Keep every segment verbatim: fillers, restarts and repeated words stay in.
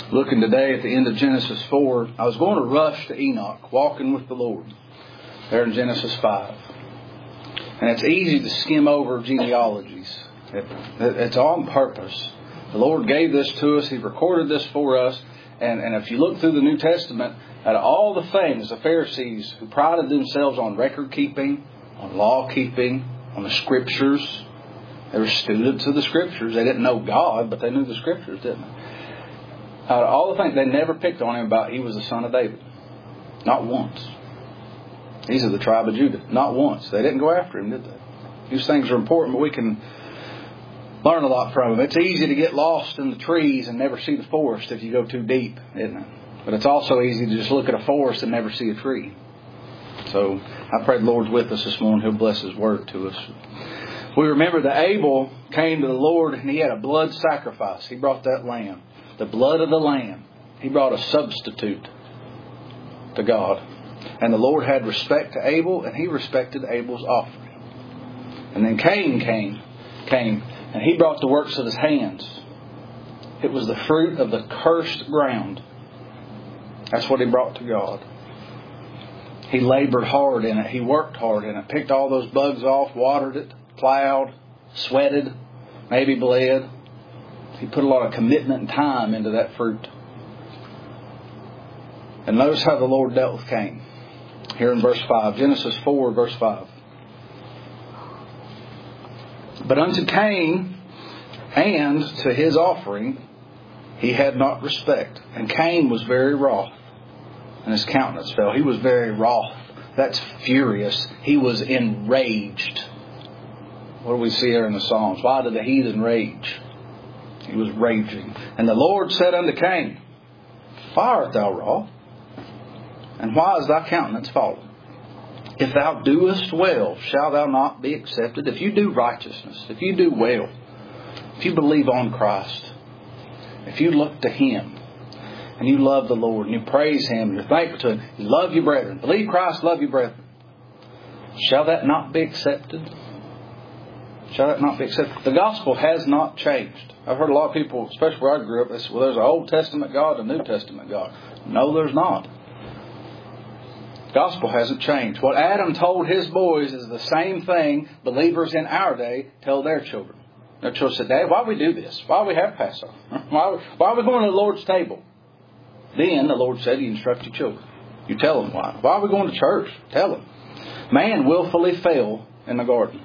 looking today at the end of Genesis four. I was going to rush to Enoch, walking with the Lord, there in Genesis five. And it's easy to skim over genealogies. It, it, it's on purpose. The Lord gave this to us. He recorded this for us. And, and if you look through the New Testament, at all the things the Pharisees who prided themselves on record keeping, on law keeping, on the Scriptures, they were students of the Scriptures. They didn't know God, but they knew the Scriptures, didn't they? Out of all the things, they never picked on him about he was the son of David. Not once. These are the tribe of Judah. Not once. They didn't go after him, did they? These things are important, but we can learn a lot from them. It's easy to get lost in the trees and never see the forest if you go too deep, isn't it? But it's also easy to just look at a forest and never see a tree. So I pray the Lord's with us this morning. He'll bless His word to us. We remember that Abel came to the Lord and he had a blood sacrifice. He brought that lamb. The blood of the lamb. He brought a substitute to God. And the Lord had respect to Abel, and He respected Abel's offering. And then Cain came, came, and he brought the works of his hands. It was the fruit of the cursed ground. That's what he brought to God. He labored hard in it. He worked hard in it. Picked all those bugs off, watered it, plowed, sweated, maybe bled. He put a lot of commitment and time into that fruit. And notice how the Lord dealt with Cain. Here in verse five. Genesis four, verse five. But unto Cain and to his offering he had not respect. And Cain was very wroth. And his countenance fell. He was very wroth. That's furious. He was enraged. What do we see here in the Psalms? Why did the heathen rage? He was raging. And the Lord said unto Cain, Why art thou wroth? And why is thy countenance fallen? If thou doest well, shalt thou not be accepted? If you do righteousness, if you do well, if you believe on Christ, if you look to Him, and you love the Lord, and you praise Him, and you're thankful to Him, you love your brethren, believe Christ, love your brethren, shall that not be accepted? Shall that not be accepted? The gospel has not changed. I've heard a lot of people, especially where I grew up, they say, well, there's an Old Testament God and a New Testament God. No, there's not. The gospel hasn't changed. What Adam told his boys is the same thing believers in our day tell their children. Their children said, Dad, why do we do this? Why do we have Passover? Why, why are we going to the Lord's table? Then the Lord said, you instruct your children. You tell them why. Why are we going to church? Tell them. Man willfully fell in the garden.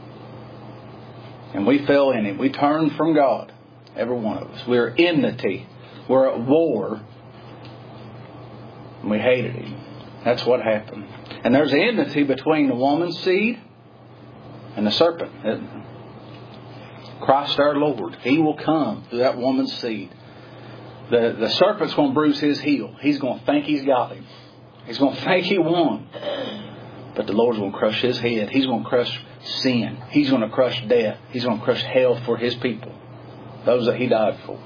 And we fell in it. We turned from God. Every one of us. We're enmity. We're at war. And we hated Him. That's what happened. And there's enmity between the woman's seed and the serpent, isn't there? Christ our Lord. He will come through that woman's seed. The, the serpent's going to bruise his heel. He's going to think he's got him. He's going to think he won. But the Lord's going to crush his head. He's going to crush sin. He's going to crush death. He's going to crush hell for His people. Those that He died for.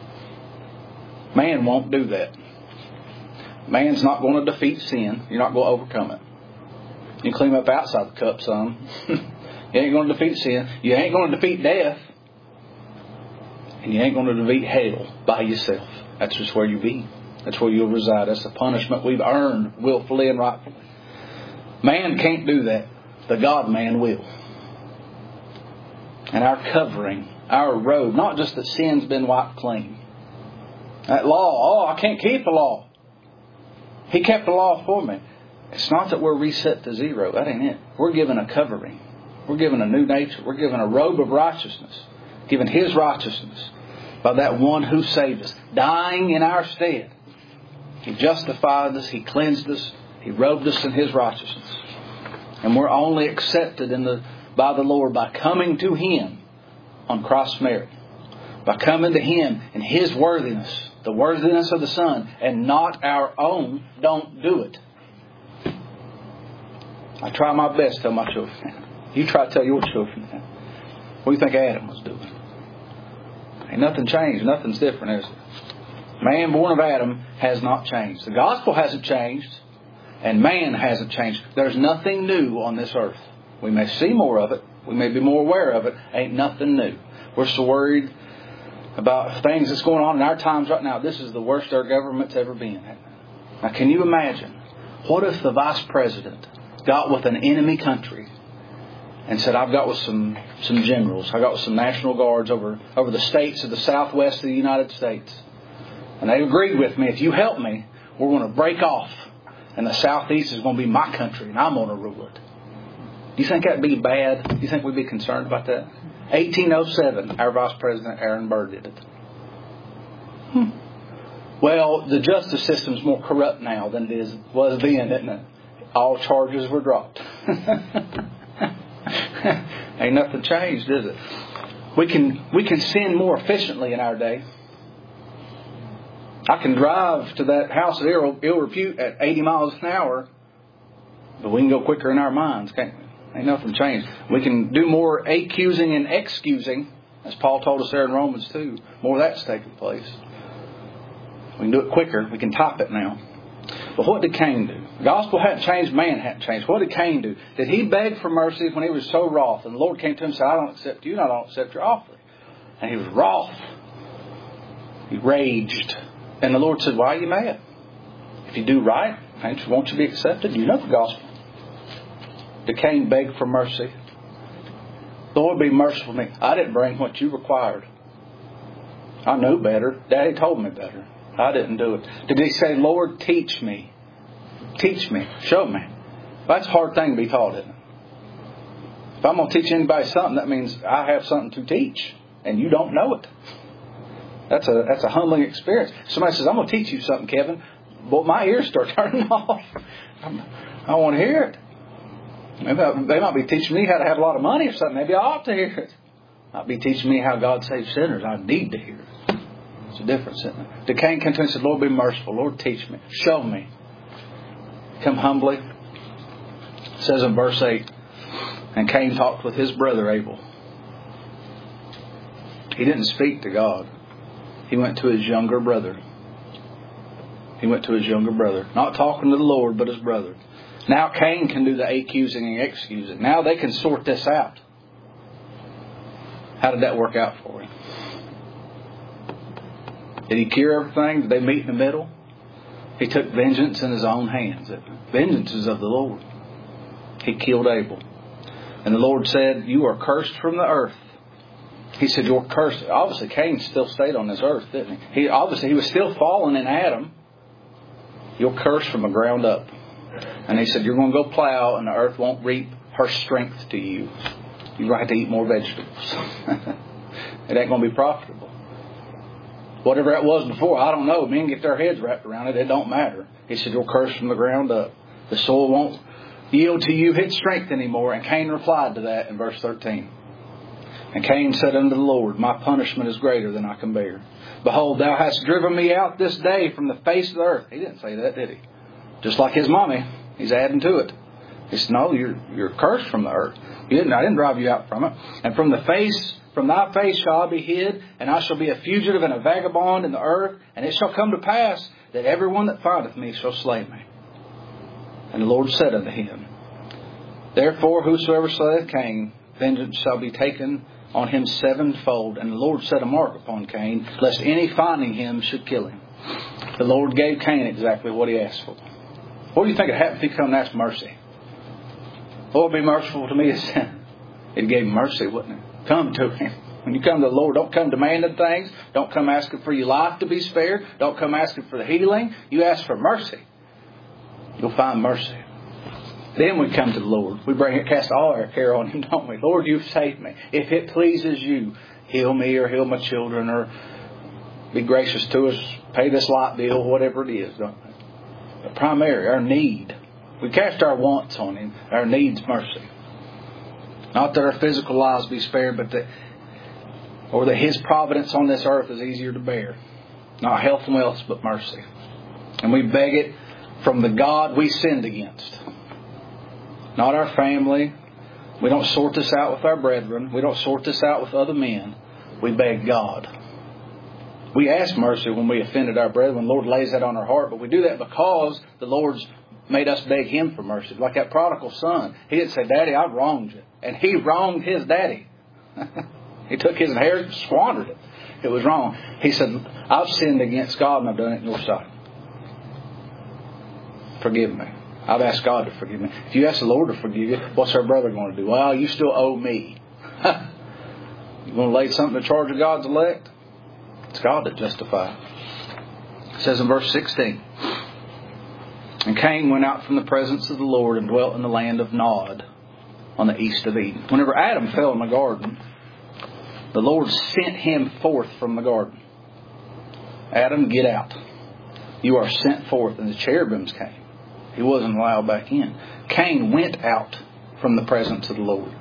Man won't do that. Man's not going to defeat sin. You're not going to overcome it. You can clean up outside the cup some. You ain't going to defeat sin. You ain't going to defeat death. And you ain't going to defeat hell by yourself. That's just where you be. That's where you'll reside. That's the punishment we've earned willfully and rightfully. Man can't do that. The God-man will. And our covering, our robe, not just that sin's been wiped clean. That law, oh, I can't keep the law. He kept the law for me. It's not that we're reset to zero. That ain't it. We're given a covering. We're given a new nature. We're given a robe of righteousness. Given His righteousness by that one who saved us. Dying in our stead. He justified us. He cleansed us. He robed us in His righteousness. And we're only accepted in the by the Lord by coming to Him on Christ's merit. By coming to Him in His worthiness. The worthiness of the Son. And not our own. Don't do it. I try my best to tell my children. You try to tell your children that. What do you think Adam was doing? Ain't nothing changed. Nothing's different, is it? Man born of Adam has not changed. The gospel hasn't changed. And man hasn't changed. There's nothing new on this earth. We may see more of it. We may be more aware of it. Ain't nothing new. We're so worried about things that's going on in our times right now. This is the worst our government's ever been. Now, can you imagine? What if the vice president got with an enemy country and said, I've got with some, some generals, I got with some National Guards over, over the states of the southwest of the United States. And they agreed with me, if you help me, we're going to break off. And the southeast is going to be my country and I'm going to rule it. Do you think that'd be bad? Do you think we'd be concerned about that? eighteen oh seven, our Vice President Aaron Burr did it. Hmm. Well, the justice system's more corrupt now than it is was then, isn't it? All charges were dropped. Ain't nothing changed, is it? We can we can sin more efficiently in our day. I can drive to that house at ill, ill repute at eighty miles an hour, but we can go quicker in our minds, can't we? Ain't nothing changed. We can do more accusing and excusing, as Paul told us there in Romans two. More of that's taking place. We can do it quicker. We can type it now. But what did Cain do? The gospel hadn't changed. Man hadn't changed. What did Cain do? Did he beg for mercy when he was so wroth? And the Lord came to him and said, I don't accept you and I don't accept your offering. And he was wroth. He raged. And the Lord said, why are you mad? If you do right, won't you be accepted? You know the gospel. Did Cain beg for mercy? Lord, be merciful to me. I didn't bring what you required. I knew better. Daddy told me better. I didn't do it. Did he say, Lord, teach me? Teach me. Show me. That's a hard thing to be taught, isn't it? If I'm going to teach anybody something, that means I have something to teach. And you don't know it. That's a that's a humbling experience. Somebody says, I'm going to teach you something, Kevin. Well, my ears start turning off. I'm, I want to hear it. Maybe I, they might be teaching me how to have a lot of money or something. Maybe I ought to hear it. Might be teaching me how God saves sinners. I need to hear it. It's a difference, isn't it? The Cain came to him and said, Lord, be merciful. Lord, teach me. Show me. Come humbly. It says in verse eight, and Cain talked with his brother Abel. He didn't speak to God. He went to his younger brother. He went to his younger brother. Not talking to the Lord, but his brother. Now Cain can do the accusing and excusing. Now they can sort this out. How did that work out for him? Did he cure everything? Did they meet in the middle? He took vengeance in his own hands. Vengeance is of the Lord. He killed Abel. And the Lord said, you are cursed from the earth. He said, you're cursed. Obviously, Cain still stayed on this earth, didn't he? He obviously, he was still fallen in Adam. You're cursed from the ground up. And he said, you're going to go plow and the earth won't reap her strength to you. You're going to have to eat more vegetables. It ain't going to be profitable. Whatever it was before, I don't know. Men get their heads wrapped around it. It don't matter. He said, you're cursed from the ground up. The soil won't yield to you its strength anymore. And Cain replied to that in verse thirteen. And Cain said unto the Lord, my punishment is greater than I can bear. Behold, thou hast driven me out this day from the face of the earth. He didn't say that, did he? Just like his mommy. He's adding to it. He said, no, you're, you're cursed from the earth. You didn't, I didn't drive you out from it. And from the face, from thy face shall I be hid, and I shall be a fugitive and a vagabond in the earth. And it shall come to pass that everyone that findeth me shall slay me. And the Lord said unto him, therefore whosoever slayeth Cain, vengeance shall be taken on him sevenfold. And the Lord set a mark upon Cain, lest any finding him should kill him. The Lord gave Cain exactly what he asked for. What do you think would happen if he come and asked mercy? Lord, be merciful to me a sinner. It gave him mercy, wouldn't it? Come to him. When you come to the Lord, don't come demanding things. Don't come asking for your life to be spared. Don't come asking for the healing. You ask for mercy. You'll find mercy. Then we come to the Lord. We bring it, cast all our care on Him, don't we? Lord, you've saved me. If it pleases you, heal me or heal my children or be gracious to us, pay this light bill, whatever it is, don't we? But primary, our need. We cast our wants on Him. Our needs, mercy. Not that our physical lives be spared, but that, or that His providence on this earth is easier to bear. Not health and wealth, but mercy. And we beg it from the God we sinned against. Not our family. We don't sort this out with our brethren. We don't sort this out with other men. We beg God. We ask mercy when we offended our brethren. The Lord lays that on our heart. But we do that because the Lord's made us beg Him for mercy. Like that prodigal son. He didn't say, Daddy, I wronged you. And he wronged his daddy. He took his inheritance, squandered it. It was wrong. He said, I've sinned against God and I've done it in your sight. Forgive me. I've asked God to forgive me. If you ask the Lord to forgive you, what's our brother going to do? Well, you still owe me. You want to lay something to charge of God's elect? It's God that justifies. It says in verse sixteen, and Cain went out from the presence of the Lord and dwelt in the land of Nod on the east of Eden. Whenever Adam fell in the garden, the Lord sent him forth from the garden. Adam, get out. You are sent forth. And the cherubims came. He wasn't allowed back in. Cain went out from the presence of the Lord.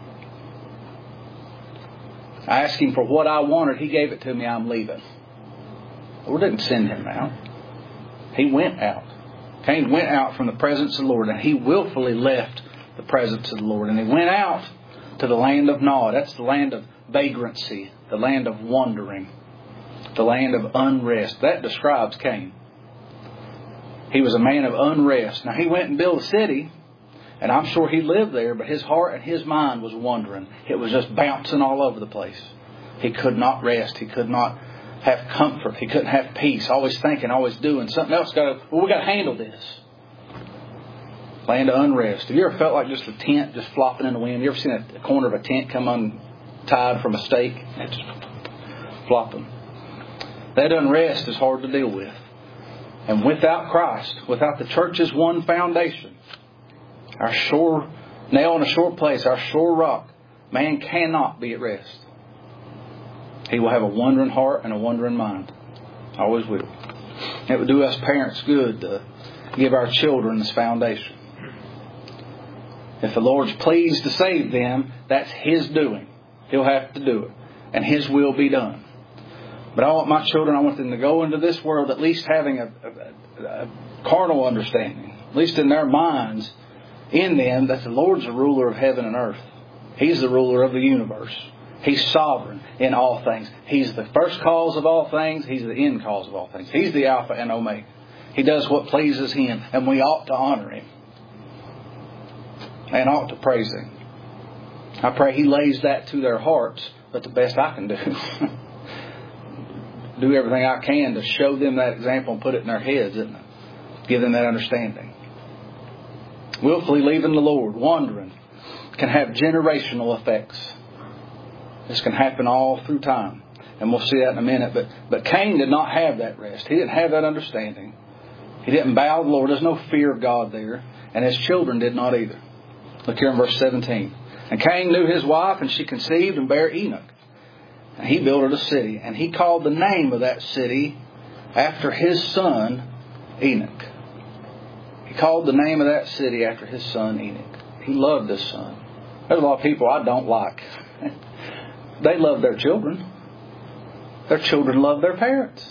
I asked him for what I wanted. He gave it to me. I'm leaving. The Lord didn't send him out. He went out. Cain went out from the presence of the Lord, and he willfully left the presence of the Lord. And he went out to the land of Nod. That's the land of vagrancy, the land of wandering, the land of unrest. That describes Cain. He was a man of unrest. Now, he went and built a city, and I'm sure he lived there, but his heart and his mind was wandering. It was just bouncing all over the place. He could not rest. He could not have comfort. He couldn't have peace. Always thinking, always doing. Something else got to, well, we got to handle this. Land of unrest. Have you ever felt like just a tent just flopping in the wind? You ever seen a corner of a tent come untied from a stake? It's just flopping. That unrest is hard to deal with. And without Christ, without the church's one foundation, our sure nail in a sure place, our sure rock, man cannot be at rest. He will have a wandering heart and a wandering mind. Always will. It would do us parents good to give our children this foundation. If the Lord's pleased to save them, that's His doing. He'll have to do it. And His will be done. But I want my children, I want them to go into this world at least having a, a, a carnal understanding. At least in their minds, in them, that the Lord's the ruler of heaven and earth. He's the ruler of the universe. He's sovereign in all things. He's the first cause of all things. He's the end cause of all things. He's the Alpha and Omega. He does what pleases Him. And we ought to honor Him. And ought to praise Him. I pray He lays that to their hearts. But the best I can do. do everything I can to show them that example and put it in their heads. Isn't it? Give them that understanding. Willfully leaving the Lord, wandering, can have generational effects. This can happen all through time. And we'll see that in a minute. But but Cain did not have that rest. He didn't have that understanding. He didn't bow to the Lord. There's no fear of God there. And his children did not either. Look here in verse seventeen. And Cain knew his wife, and she conceived and bare Enoch. And he built her a city. And he called the name of that city after his son Enoch. He called the name of that city after his son Enoch. He loved his son. There's a lot of people I don't like. They love their children. Their children love their parents.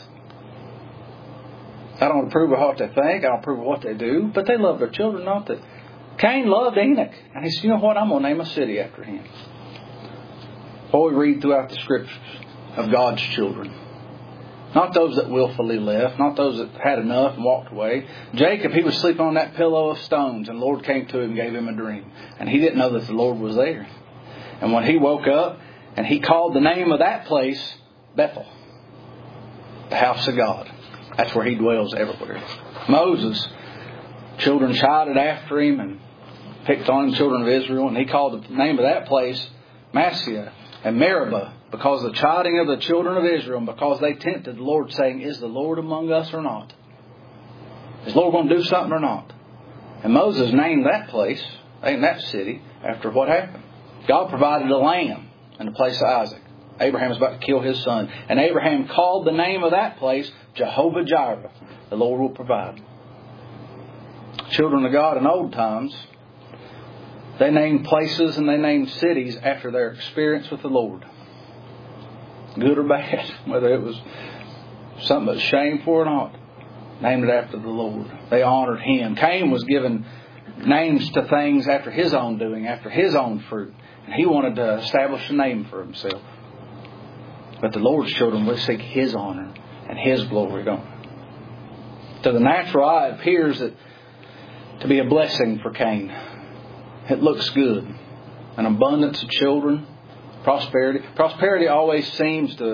I don't approve of what they think. I don't approve of what they do. But they love their children, don't they? Cain loved Enoch. And he said, you know what? I'm going to name a city after him. What we read throughout the Scriptures of God's children. Not those that willfully left. Not those that had enough and walked away. Jacob, he was sleeping on that pillow of stones. And the Lord came to him and gave him a dream. And he didn't know that the Lord was there. And when he woke up, and he called the name of that place Bethel. The house of God. That's where he dwells everywhere. Moses, children chided after him and picked on the children of Israel. And he called the name of that place Massah and Meribah, because of the chiding of the children of Israel, and because they tempted the Lord, saying, is the Lord among us or not? Is the Lord going to do something or not? And Moses named that place, named that city, after what happened. God provided a lamb in the place of Isaac. Abraham was about to kill his son. And Abraham called the name of that place Jehovah Jireh. The Lord will provide. Children of God in old times, they named places and they named cities after their experience with the Lord. Good or bad. Whether it was something that's shameful or not. Named it after the Lord. They honored Him. Cain was given names to things after his own doing, after his own fruit. And he wanted to establish a name for himself. But the Lord's children will seek His honor and His glory, don't they? To the natural eye, it appears that to be a blessing for Cain. It looks good. An abundance of children, prosperity. Prosperity always seems to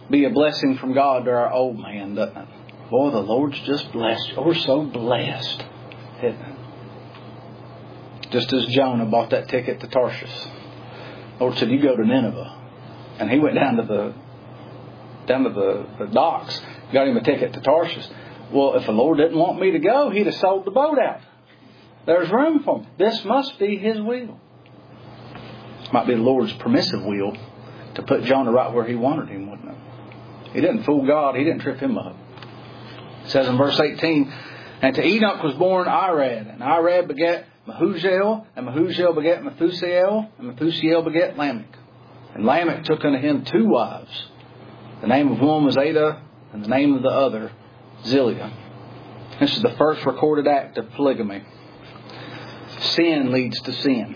be a blessing from God to our old man, doesn't it? Boy, the Lord's just blessed you. We're so blessed, isn't it? Just as Jonah bought that ticket to Tarshish. The Lord said, you go to Nineveh. And he went down to the down to the, the docks, got him a ticket to Tarshish. Well, if the Lord didn't want me to go, He'd have sold the boat out. There's room for me. This must be His will. It might be the Lord's permissive will to put Jonah right where He wanted him, wouldn't it? He didn't fool God. He didn't trip Him up. It says in verse eighteen, and to Enoch was born Irad, and Irad begat Mehujael, and Mehujael begat Methusael, and Methusael begat Lamech. And Lamech took unto him two wives. The name of one was Ada, and the name of the other Zillah. This is the first recorded act of polygamy. Sin leads to sin.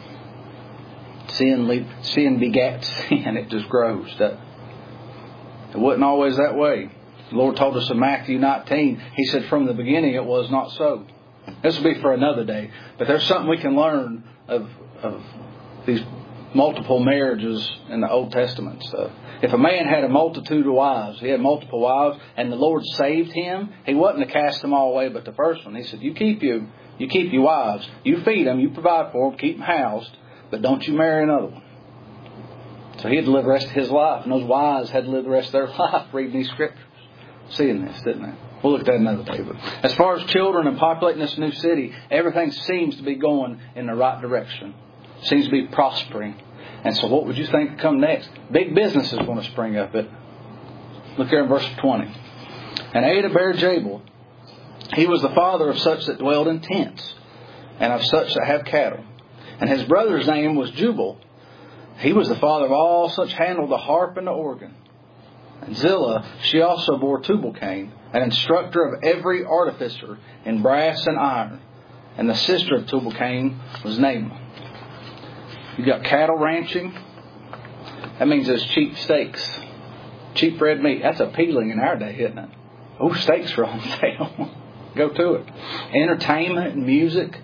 Sin lead, sin begats sin. It just grows. That it wasn't always that way. The Lord told us in Matthew nineteen, He said from the beginning it was not so. This will be for another day. But there's something we can learn of, of these multiple marriages in the Old Testament stuff. If a man had a multitude of wives, he had multiple wives, and the Lord saved him, He wasn't to cast them all away but the first one. He said, you keep you, you keep your wives, you feed them, you provide for them, keep them housed, but don't you marry another one. So he had to live the rest of his life, and those wives had to live the rest of their life reading these scriptures. Seeing this, didn't they? We'll look at that another day. But as far as children and populating this new city, everything seems to be going in the right direction. Seems to be prospering. And so what would you think come next? Big business is going to spring up. It. Look here in verse twenty. And Ada bare Jabal. He was the father of such that dwelled in tents, and of such that have cattle. And his brother's name was Jubal. He was the father of all such handled the harp and the organ. And Zillah, she also bore Tubal-Cain, an instructor of every artificer in brass and iron. And the sister of Tubal-Cain was Naamah. You got cattle ranching. That means there's cheap steaks. Cheap red meat. That's appealing in our day, isn't it? Oh, steaks are on sale. Go to it. Entertainment and music.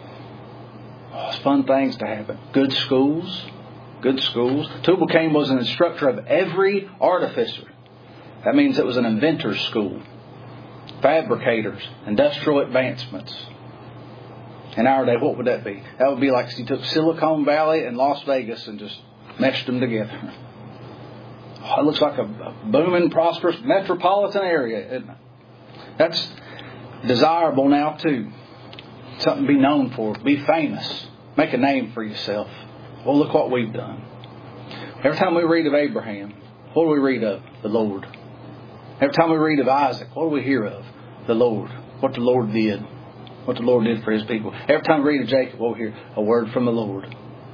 Oh, it's fun things to happen. Good schools. Good schools. Tubal-Cain was an instructor of every artificer. That means it was an inventor's school. Fabricators. Industrial advancements. In our day, what would that be? That would be like if you took Silicon Valley and Las Vegas and just meshed them together. Oh, it looks like a, a booming, prosperous metropolitan area, isn't it? That's desirable now too. Something to be known for. Be famous. Make a name for yourself. Well, look what we've done. Every time we read of Abraham, what do we read of? The Lord. Every time we read of Isaac, what do we hear of? The Lord. What the Lord did. What the Lord did for His people. Every time we read of Jacob, what we hear? A word from the Lord.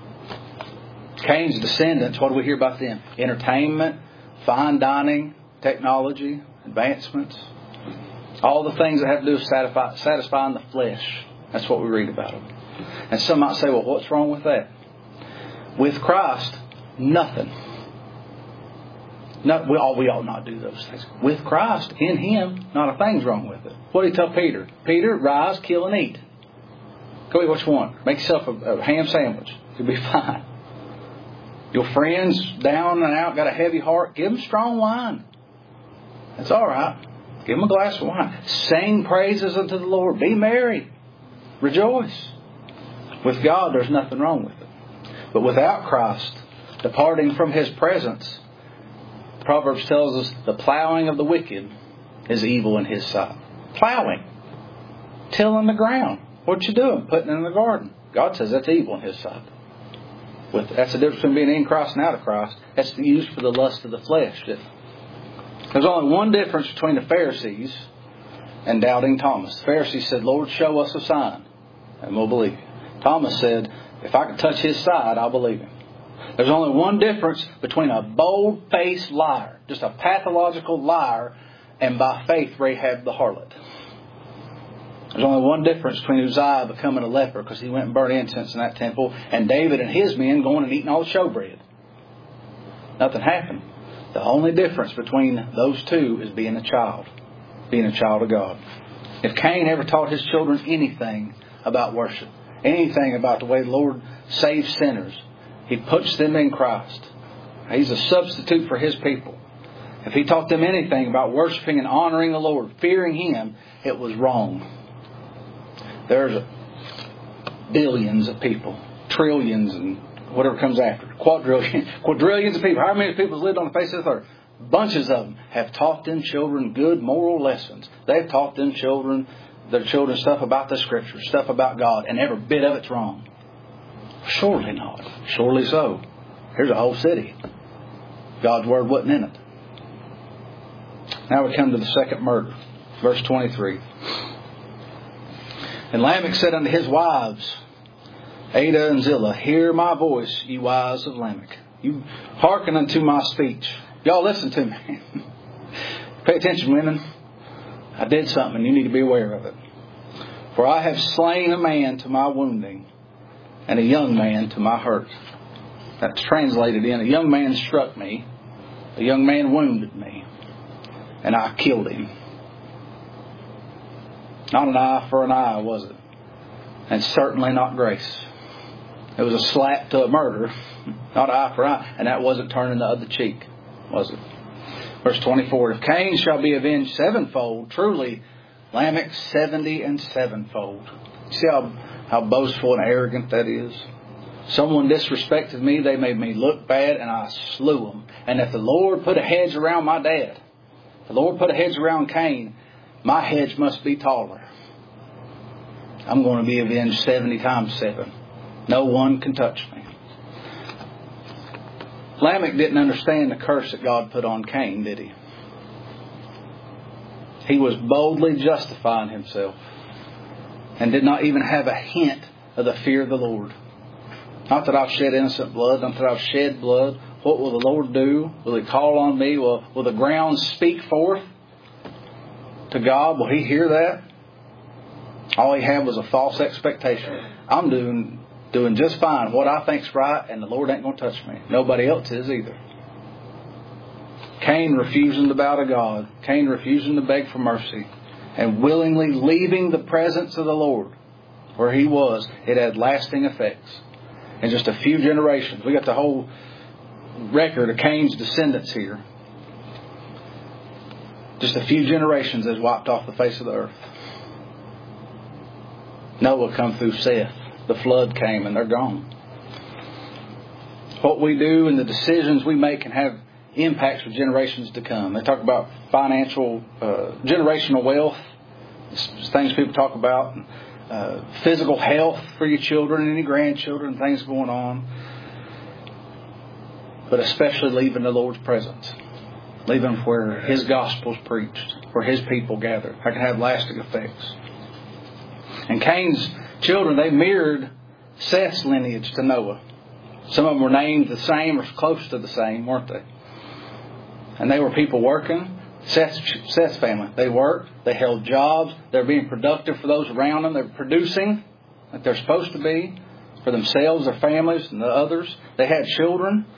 Cain's descendants, what do we hear about them? Entertainment, fine dining, technology, advancements. All the things that have to do with satisfy, satisfying the flesh. That's what we read about them. And some might say, well, what's wrong with that? With Christ, nothing. No, we, all, we ought not do those things. With Christ, in Him, not a thing's wrong with it. What did He tell Peter? Peter, rise, kill, and eat. Go eat what you want. Make yourself a, a ham sandwich. You'll be fine. Your friends down and out got a heavy heart. Give them strong wine. That's all right. Give them a glass of wine. Sing praises unto the Lord. Be merry. Rejoice. With God, there's nothing wrong with it. But without Christ, departing from His presence, Proverbs tells us the plowing of the wicked is evil in His sight. Plowing. Tilling the ground. What you doing? Putting it in the garden. God says that's evil in His sight. With, that's the difference between being in Christ and out of Christ. That's used for the lust of the flesh. There's only one difference between the Pharisees and doubting Thomas. The Pharisees said, Lord, show us a sign, and we'll believe you. Thomas said, if I can touch His side, I'll believe Him. There's only one difference between a bold-faced liar, just a pathological liar, and by faith Rahab the harlot. There's only one difference between Uzziah becoming a leper because he went and burned incense in that temple, and David and his men going and eating all the showbread. Nothing happened. The only difference between those two is being a child. Being a child of God. If Cain ever taught his children anything about worship, anything about the way the Lord saves sinners, he puts them in Christ. He's a substitute for His people. If he taught them anything about worshiping and honoring the Lord, fearing Him, it was wrong. There's billions of people, trillions and whatever comes after, quadrillions, quadrillions of people. How many people have lived on the face of the earth? Bunches of them have taught them children good moral lessons. They've taught them children, their children stuff about the Scriptures, stuff about God, and every bit of it's wrong. Surely not. Surely so. Here's a whole city. God's Word wasn't in it. Now we come to the second murder. Verse twenty-three. And Lamech said unto his wives, Adah and Zillah, hear my voice, ye wives of Lamech. You hearken unto my speech. Y'all listen to me. Pay attention, women. I did something and you need to be aware of it. For I have slain a man to my wounding, and a young man to my hurt. That's translated in, a young man struck me, a young man wounded me, and I killed him. Not an eye for an eye, was it? And certainly not grace. It was a slap to a murder, not eye for eye, and that wasn't turning the other cheek, was it? Verse twenty-four, if Cain shall be avenged sevenfold, truly Lamech seventy and sevenfold. See how, how boastful and arrogant that is? Someone disrespected me, they made me look bad, and I slew them. And if the Lord put a hedge around my dad, the Lord put a hedge around Cain, my hedge must be taller. I'm going to be avenged seventy times seven. No one can touch me. Lamech didn't understand the curse that God put on Cain, did he? He was boldly justifying himself and did not even have a hint of the fear of the Lord. Not that I've shed innocent blood, not that I've shed blood. What will the Lord do? Will He call on me? Will, will the ground speak forth to God? Will He hear that? All he had was a false expectation. I'm doing doing just fine. What I think's right, and the Lord ain't going to touch me. Nobody else is either. Cain refusing to bow to God. Cain refusing to beg for mercy. And willingly leaving the presence of the Lord where he was. It had lasting effects. In just a few generations. We got the whole record of Cain's descendants here. Just a few generations has wiped off the face of the earth. Noah come through Seth. The flood came and they're gone. What we do and the decisions we make can have impacts for generations to come. They talk about financial, uh, generational wealth. It's things people talk about. Uh, physical health for your children and your grandchildren. Things going on. But especially leaving the Lord's presence. Leaving where His gospel's preached. Where His people gather. That can have lasting effects. And Cain's children, they mirrored Seth's lineage to Noah. Some of them were named the same or close to the same, weren't they? And they were people working. Seth's, Seth's family, they worked. They held jobs. They were being productive for those around them. They were producing like they're supposed to be for themselves, their families, and the others. They had children.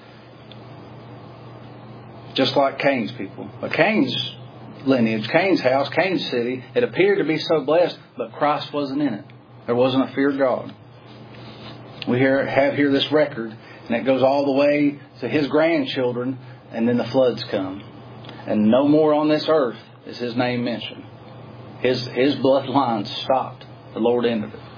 Just like Cain's people. But Cain's lineage, Cain's house, Cain's city, it appeared to be so blessed, but Christ wasn't in it. There wasn't a fear of God. We here have here this record, and it goes all the way to his grandchildren, and then the floods come. And no more on this earth is his name mentioned. His, his bloodline stopped. The Lord ended it.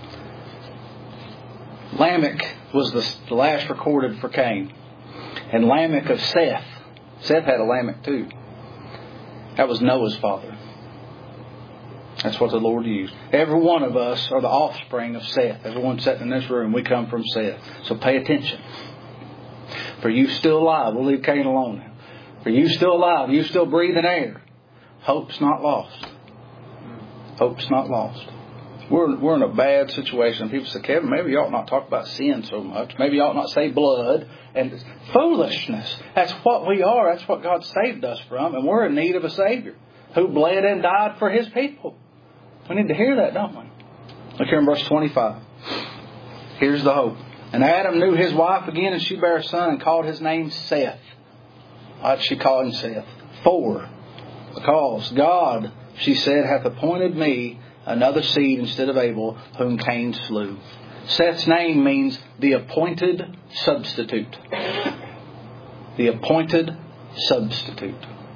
Lamech was the, the last recorded for Cain. And Lamech of Seth. Seth had a Lamech too. That was Noah's father. That's what the Lord used. Every one of us are the offspring of Seth. Everyone sitting in this room, we come from Seth. So pay attention. For you still alive, we'll leave Cain alone now. For you still alive, you still breathing air. Hope's not lost. Hope's not lost. We're, we're in a bad situation. People say, Kevin, maybe you ought not talk about sin so much. Maybe you ought not say blood. And foolishness. That's what we are. That's what God saved us from. And we're in need of a Savior who bled and died for His people. We need to hear that, don't we? Look here in verse twenty-five. Here's the hope. And Adam knew his wife again, and she bare a son, and called his name Seth. Why did she call him Seth? For, because God, she said, hath appointed me another seed instead of Abel, whom Cain slew. Seth's name means the appointed substitute. The appointed substitute.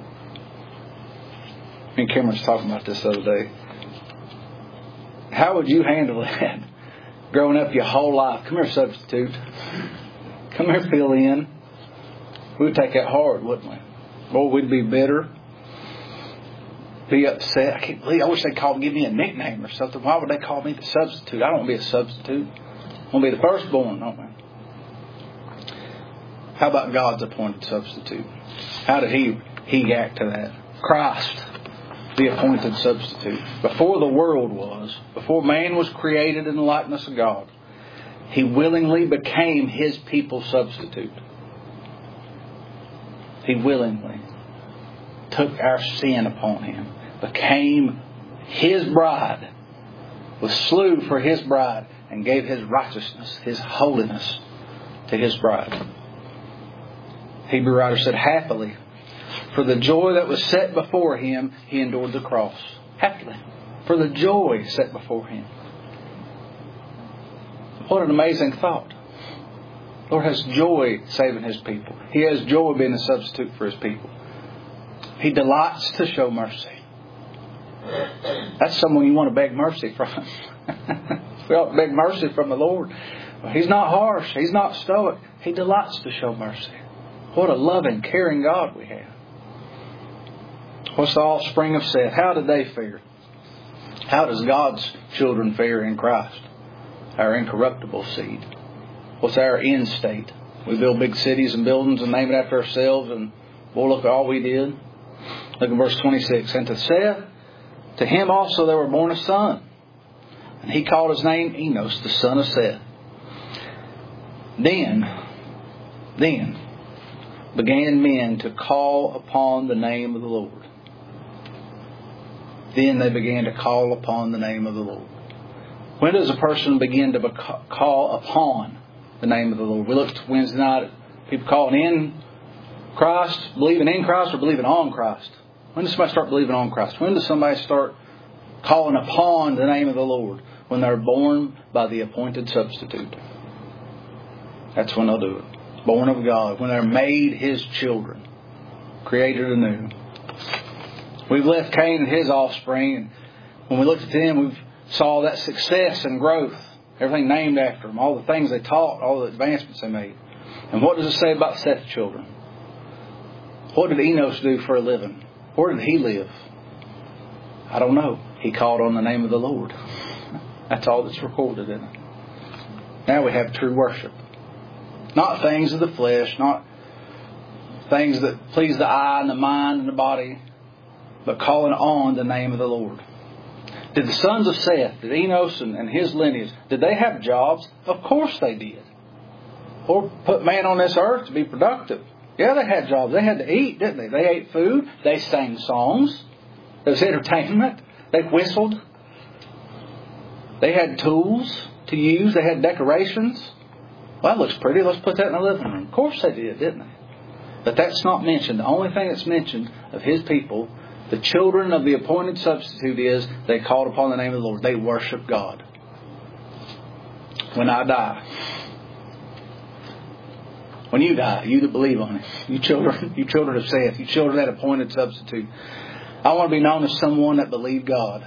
Me and Cameron was talking about this the other day. How would you handle that? Growing up your whole life. Come here, substitute. Come here, fill in. We would take that hard, wouldn't we? Boy, we'd be bitter. Be upset. I can't believe, I wish they'd call give me a nickname or something. Why would they call me the substitute? I don't want to be a substitute. I want to be the firstborn, don't I? How about God's appointed substitute? How did He, he act to that? Christ, the appointed substitute. Before the world was, before man was created in the likeness of God, He willingly became His people's substitute. He willingly took our sin upon Him, became His bride, was slew for His bride, and gave His righteousness, His holiness to His bride. Hebrew writer said, happily, for the joy that was set before Him, He endured the cross. Happily, for the joy set before Him. What an amazing thought. The Lord has joy saving His people. He has joy being a substitute for His people. He delights to show mercy. That's someone you want to beg mercy from. We ought to beg mercy from the Lord. He's not harsh. He's not stoic. He delights to show mercy. What a loving, caring God we have. What's the offspring of Seth? How did they fare? How does God's children fare in Christ? Our incorruptible seed. What's our end state? We build big cities and buildings and name it after ourselves, and boy, look at all we did. Look at verse twenty-six. And to Seth, to him also there were born a son, and he called his name Enos, the son of Seth. Then, then began men to call upon the name of the Lord. Then they began to call upon the name of the Lord. When does a person begin to call upon the name of the Lord? We looked Wednesday night at people calling in Christ, believing in Christ, or believing on Christ. When does somebody start believing on Christ? When does somebody start calling upon the name of the Lord? When they're born by the appointed substitute. That's when they'll do it. Born of God. When they're made His children. Created anew. We've left Cain and his offspring, and when we looked at them, we saw that success and growth. Everything named after them. All the things they taught. All the advancements they made. And what does it say about Seth's children? What did Enos do for a living? Where did he live? I don't know. He called on the name of the Lord. That's all that's recorded in it. Now we have true worship. Not things of the flesh. Not things that please the eye and the mind and the body. But calling on the name of the Lord. Did the sons of Seth, did Enos and, and his lineage, did they have jobs? Of course they did. Or put man on this earth to be productive. Yeah, they had jobs. They had to eat, didn't they? They ate food. They sang songs. There was entertainment. They whistled. They had tools to use. They had decorations. Well, that looks pretty. Let's put that in the living room. Of course they did, didn't they? But that's not mentioned. The only thing that's mentioned of His people, the children of the appointed substitute, is they called upon the name of the Lord. They worship God. When I die, when you die, you that believe on it, you children, you children of Seth, you children of that appointed substitute, I want to be known as someone that believed God.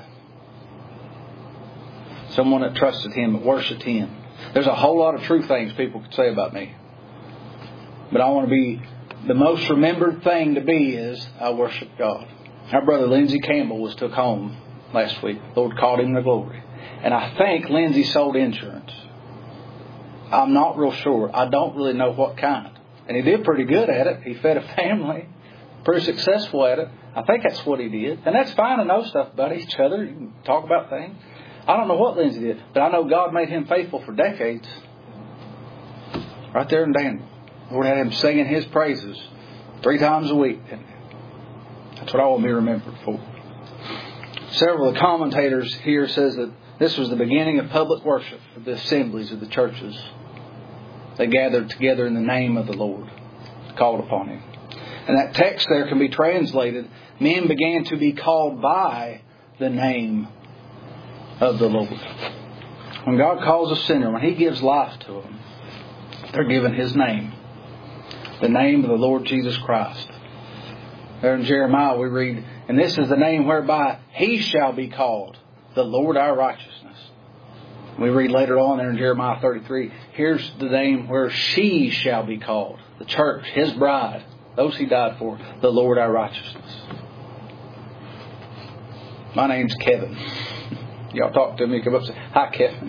Someone that trusted Him, that worshipped Him. There's a whole lot of true things people could say about me. But I want to be, the most remembered thing to be is, I worship God. Our brother Lindsey Campbell was took home last week. The Lord called him to glory. And I think Lindsey sold insurance. I'm not real sure. I don't really know what kind. And he did pretty good at it. He fed a family. Pretty successful at it. I think that's what he did. And that's fine to know stuff about each other. You can talk about things. I don't know what Lindsey did. But I know God made him faithful for decades. Right there in Danville. The Lord had him singing His praises three times a week. That's what I want to be remembered for. Several of the commentators here says that this was the beginning of public worship of the assemblies of the churches. They gathered together in the name of the Lord, called upon Him. And that text there can be translated, men began to be called by the name of the Lord. When God calls a sinner, when He gives life to them, they're given His name. The name of the Lord Jesus Christ. There in Jeremiah we read, And this is the name whereby He shall be called the Lord our righteousness. We read later on there in Jeremiah thirty-three, here's the name where she shall be called, the church, His bride, those He died for, the Lord our righteousness. My name's Kevin. Y'all talk to me, come up and say, hi Kevin.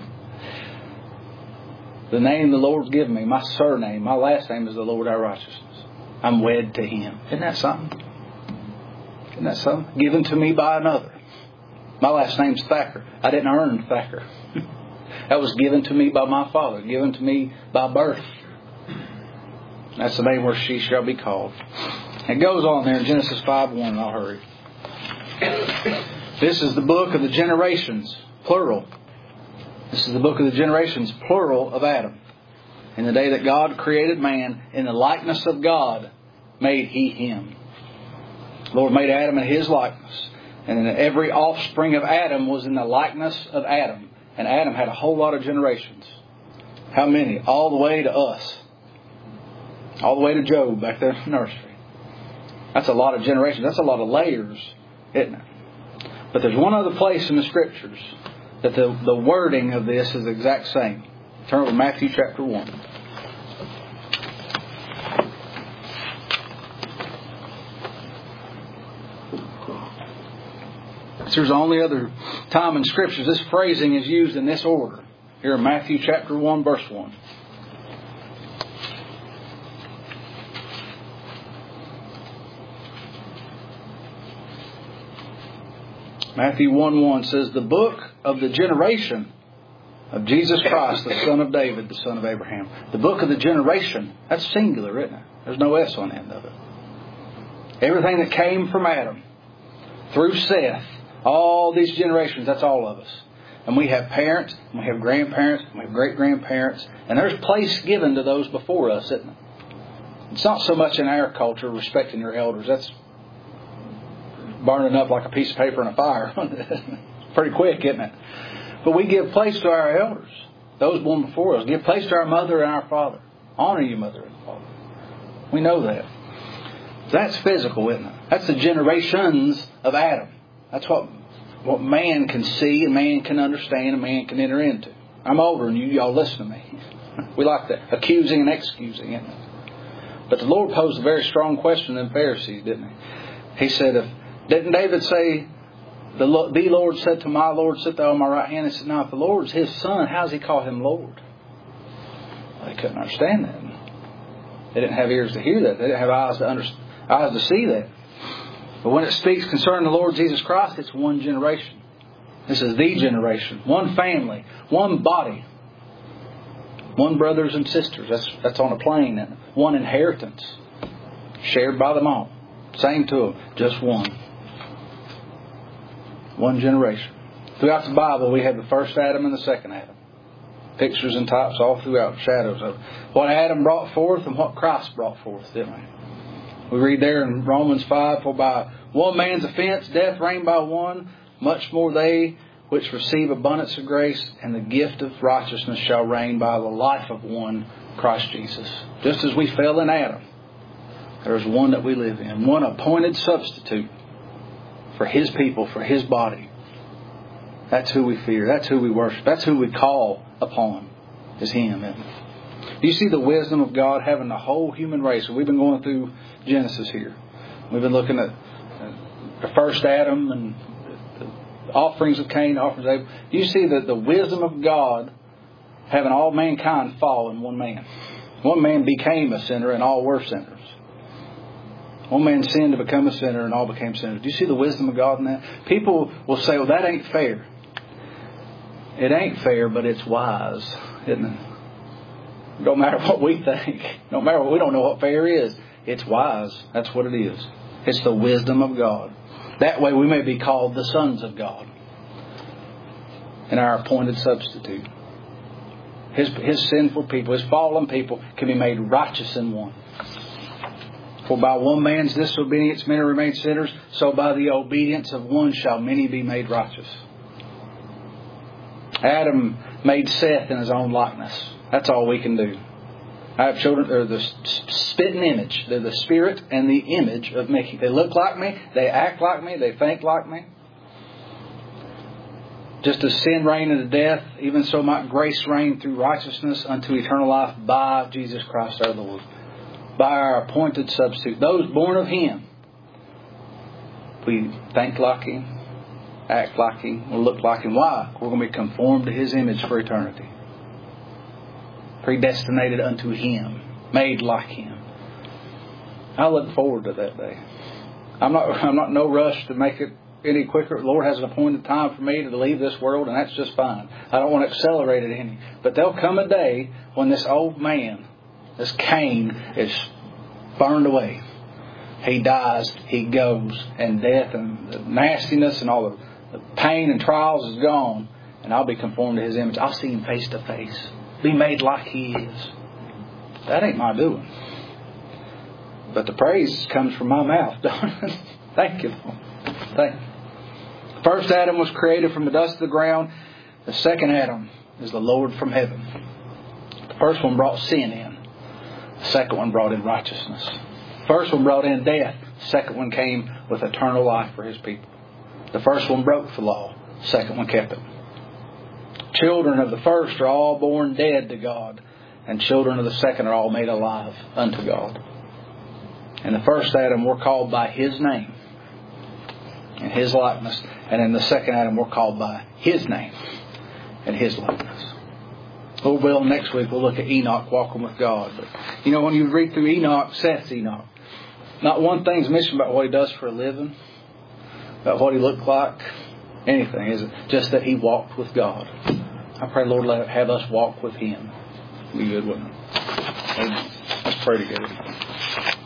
The name the Lord's given me, my surname, my last name is the Lord our righteousness. I'm wed to Him. Isn't that something? Isn't that something? Given to me by another. My last name's Thacker. I didn't earn Thacker. That was given to me by my father, given to me by birth. That's the name where she shall be called. It goes on there in Genesis five one, and I'll hurry. This is the book of the generations, plural. This is the book of the generations, plural, of Adam. In the day that God created man, in the likeness of God made He him. The Lord made Adam in His likeness. And every offspring of Adam was in the likeness of Adam. And Adam had a whole lot of generations. How many? All the way to us. All the way to Job back there in the nursery. That's a lot of generations. That's a lot of layers, isn't it? But there's one other place in the Scriptures that the, the wording of this is the exact same. Turn over to Matthew chapter one. There's the only other time in Scriptures this phrasing is used in this order. Here in Matthew chapter one, verse one. Matthew one one says, the book of the generation of Jesus Christ, the son of David, the son of Abraham. The book of the generation, that's singular, isn't it? There's no S on the end of it. Everything that came from Adam through Seth, all these generations, that's all of us. And we have parents, and we have grandparents, and we have great-grandparents. And there's place given to those before us, isn't it? It's not so much in our culture, respecting your elders. That's burning up like a piece of paper in a fire. Pretty quick, isn't it? But we give place to our elders, those born before us. Give place to our mother and our father. Honor your mother and father. We know that. That's physical, isn't it? That's the generations of Adam. That's what what man can see and man can understand and man can enter into. I'm older than you. Y'all listen to me. We like that. Accusing and excusing, isn't it? But the Lord posed a very strong question to the Pharisees, didn't He? He said, if, didn't David say, the, the Lord said to my Lord, sit thou on my right hand? He said, now if the Lord's His son, how does He call Him Lord? Well, they couldn't understand that. They didn't have ears to hear that. They didn't have eyes to understand, eyes to see that. But when it speaks concerning the Lord Jesus Christ, it's one generation. This is the generation. One family. One body. One brothers and sisters. That's that's on a plane. And one inheritance. Shared by them all. Same to them. Just one. One generation. Throughout the Bible, we have the first Adam and the second Adam. Pictures and types all throughout. Shadows of what Adam brought forth and what Christ brought forth, didn't we? We read there in Romans five, for by one man's offense death reigned by one, much more they which receive abundance of grace and the gift of righteousness shall reign by the life of one, Christ Jesus. Just as we fell in Adam, there is one that we live in, one appointed substitute for His people, for His body. That's who we fear. That's who we worship. That's who we call upon, is Him. Isn't it? Do you see the wisdom of God having the whole human race? We've been going through Genesis here. We've been looking at the first Adam and the offerings of Cain, the offerings of Abel. Do you see that the wisdom of God having all mankind fall in one man? One man became a sinner and all were sinners. One man sinned to become a sinner and all became sinners. Do you see the wisdom of God in that? People will say, well, that ain't fair. It ain't fair, but it's wise, isn't it? Don't matter what we think. No matter what, we don't know what fair is. It's wise. That's what it is. It's the wisdom of God. That way we may be called the sons of God. And our appointed substitute. His, his sinful people, His fallen people can be made righteous in one. For by one man's disobedience many remain sinners, so by the obedience of one shall many be made righteous. Adam made Seth in his own likeness. That's all we can do. I have children, they're the spitting image. They're the spirit and the image of me. They look like me. They act like me. They think like me. Just as sin reigned unto death, even so might grace reign through righteousness unto eternal life by Jesus Christ our Lord. By our appointed substitute. Those born of Him. We think like Him, act like Him, we'll look like Him. Why? We're going to be conformed to His image for eternity. Predestinated unto Him. Made like Him. I look forward to that day. I'm not I'm not in no rush to make it any quicker. The Lord has an appointed time for me to leave this world, and that's just fine. I don't want to accelerate it any. But there'll come a day when this old man, this Cain, is burned away. He dies, he goes, and death and the nastiness and all the, the pain and trials is gone, and I'll be conformed to His image. I'll see Him face to face. Be made like He is. That ain't my doing. But the praise comes from my mouth. Thank you, Lord. Thank you. The first Adam was created from the dust of the ground. The second Adam is the Lord from heaven. The first one brought sin in. The second one brought in righteousness. The first one brought in death. The second one came with eternal life for His people. The first one broke the law. The second one kept it. Children of the first are all born dead to God, and children of the second are all made alive unto God. In the first Adam, we're called by His name and His likeness. And in the second Adam, we're called by His name and His likeness. Lord willing, next week we'll look at Enoch walking with God. But you know, when you read through Enoch, Seth's Enoch, not one thing's mentioned about what he does for a living, about what he looked like, anything. Is it just that he walked with God? I pray, Lord, let have us walk with Him. Be good with Him. Amen. Let's pray together.